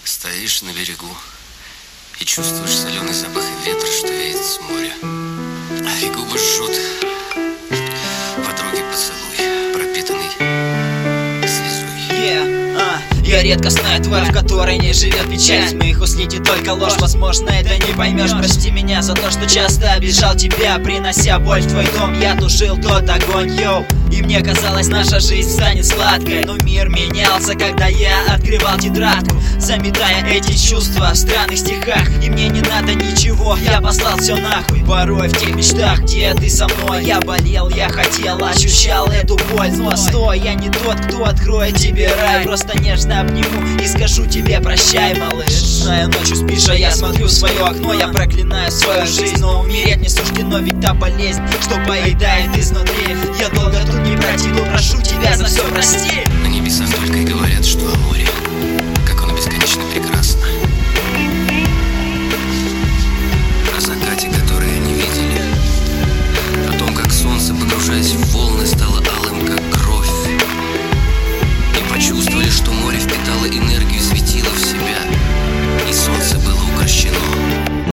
Стоишь на берегу и чувствуешь соленый запах ветра, что веет с моря. И губы жжет подруги поцелуй, пропитанный слезой. Я редкостная тварь, в которой не живет печаль. Из моих уст летит только ложь, возможно, это не поймешь. Прости меня за то, что часто обижал тебя, принося боль в твой дом. Я тушил тот огонь, йоу. И мне казалось, наша жизнь станет сладкой, но мир менялся, когда я открывал тетрадку, заметая эти чувства в странных стихах. И мне не надо ничего, я послал все нахуй. Порой в тех мечтах, где ты со мной, я болел, я хотел, ощущал эту боль. Но стой, я не тот, кто откроет тебе рай. Просто нежно обниму и скажу тебе прощай, малыш. Знаю, ночью спишь, а я смотрю в свое окно. Я проклинаю свою жизнь, но умереть не суждено. Ведь та болезнь, что поедает изнутри. Я долго тут не протяну, прошу тебя за все прости. На небесах только и говорят, что о море, как оно бесконечно прекрасно. О закате, который они видели, о том, как солнце, погружаясь в волны, стало